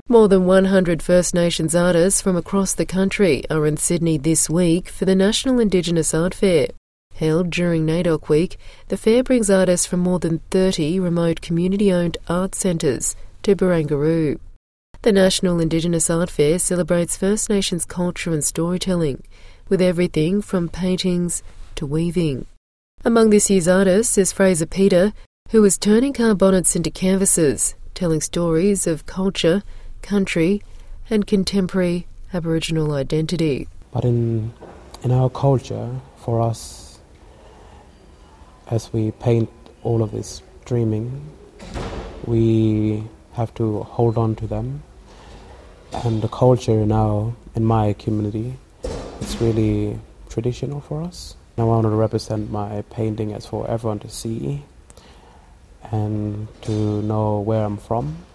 More than 100 First Nations artists from across the country are in Sydney this week for the National Indigenous Art Fair. Held during NAIDOC Week, the fair brings artists from more than 30 remote community-owned art centres to Barangaroo. The National Indigenous Art Fair celebrates First Nations culture and storytelling, with everything from paintings to weaving. Among this year's artists is Fraser Peter, who is turning car bonnets into canvases, telling stories of culture, country and contemporary Aboriginal identity. But in our culture, for us, as we paint all of this dreaming, we have to hold on to them. And the culture now in my community, it's really traditional for us. I want to represent my painting as for everyone to see and to know where I'm from.